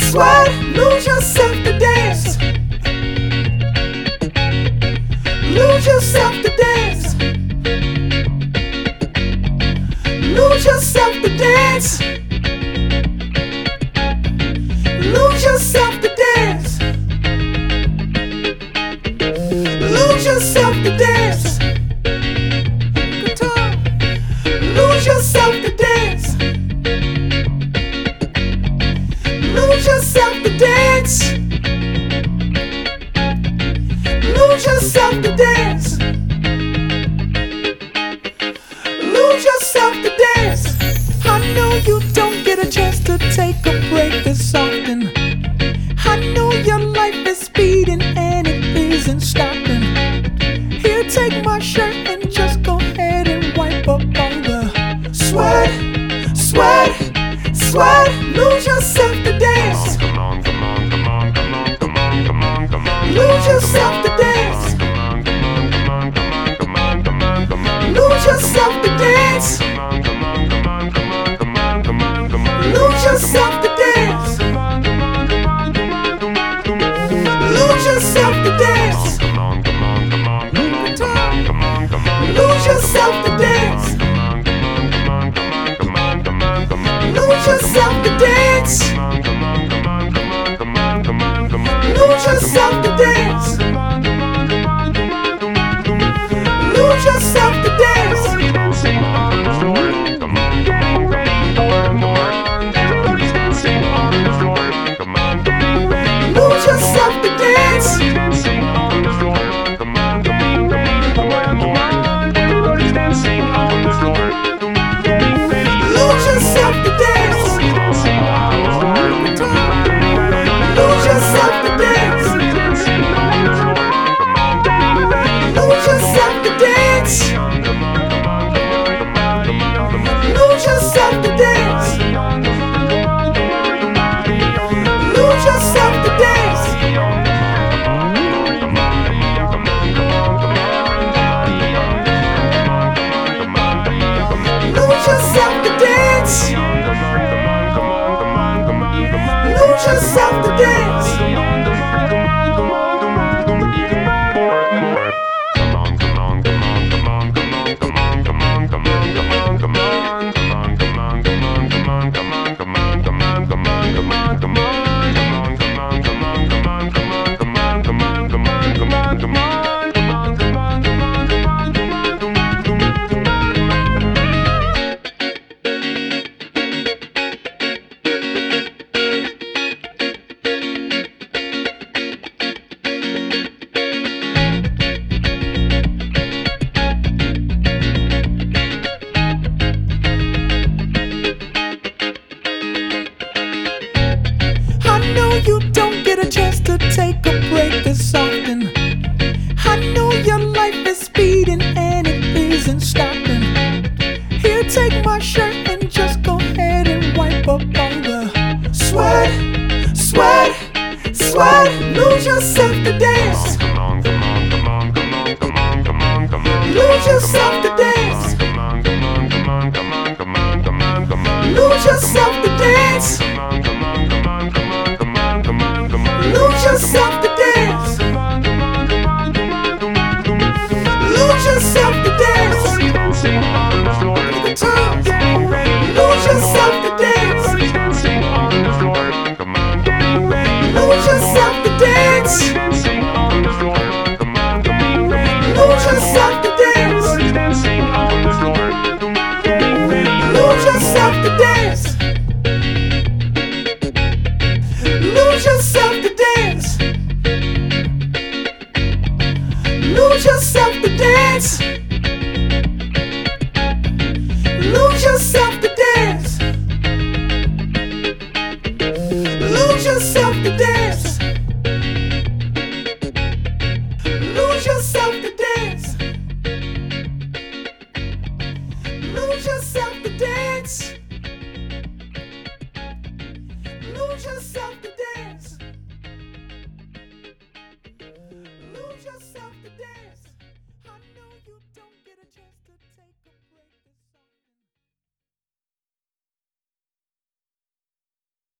Sweat, lose yourself to dance. Lose yourself to dance. Lose yourself to dance. Lose yourself to dance. Lose yourself to dance. Guitar. Lose yourself to dance. Lose yourself to dance. Lose yourself to dance. Lose yourself to dance. I know you don't get a chance to take a break this often. I know your life is speeding and it isn't stopping. Here, take my shirt and just go ahead and wipe up all the sweat, sweat, sweat. Lose yourself to dance. Lose yourself to dance. Lose yourself to dance. Lose yourself to dance. Lose yourself to dance. Lose yourself to dance. Lose yourself to dance. Lose yourself to dance. Lose yourself to dance. Dancing on the floor. Getting ready for more. Everybody's dancing on the floor. Getting ready. Lose yourself to dance. Dancing on the floor. Getting ready for more. Everybody's dancing on the floor. Getting ready. Lose yourself to dance. Dancing on the floor. Lose yourself to dance. Dancing on the floor. Getting ready. Lose yourself to dance. Lose yourself to dance. Lose yourself to dance. Lose yourself to dance. Lose yourself to dance. I know you don't get a chance to take a break this often. I know your life is speeding and it isn't stopping. Here, take my shirt and just go ahead and wipe up all the sweat, sweat, sweat. Lose yourself to dance. Lose yourself to dance. Lose yourself to dance. Lose yourself to dance. Lose yourself to dance. Dancing on the floor. Guitar. Getting ready. Lose yourself to dance. Everybody's dancing on the floor. Getting ready. Lose yourself to dance. Dancing on the floor. Getting ready. Lose yourself to dance. Everybody's dancing on the floor. Getting ready. Lose yourself to dance. Lose yourself to dance. Lose yourself to dance.